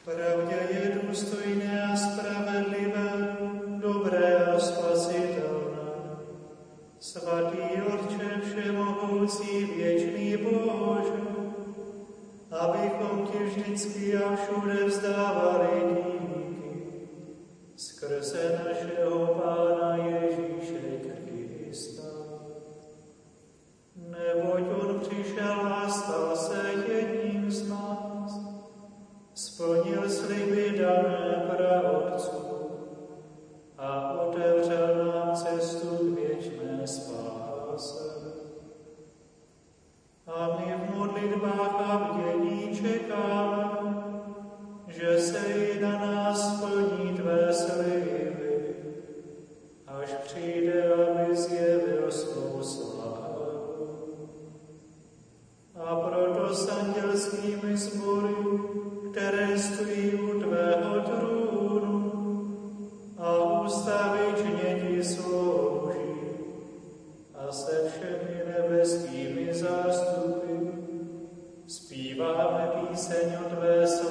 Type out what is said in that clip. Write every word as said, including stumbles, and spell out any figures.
Pravdě je důstojné a spravedlivé, dobré a spasitelné. Svatý Otče všemohoucí, věčný Bože, abychom ti vždycky a všude vzdávali díky skrze našeho Pána Ježíše Krista. Neboť on přišel a stal se jedním z nás, splnil sliby dané praotců a otevřel nám cestu k věčné spáse. A my v modlitbách a bdění čekáme, že se i na nás splní tvé sliby, až přijde, aby zjevil svou slávu. A proto s andělskými sbory, které stojí u tvého trůnu a ustavičně ti slouží, a se všemi nebeskými zástupy zpíváme píseň o tvé sláve.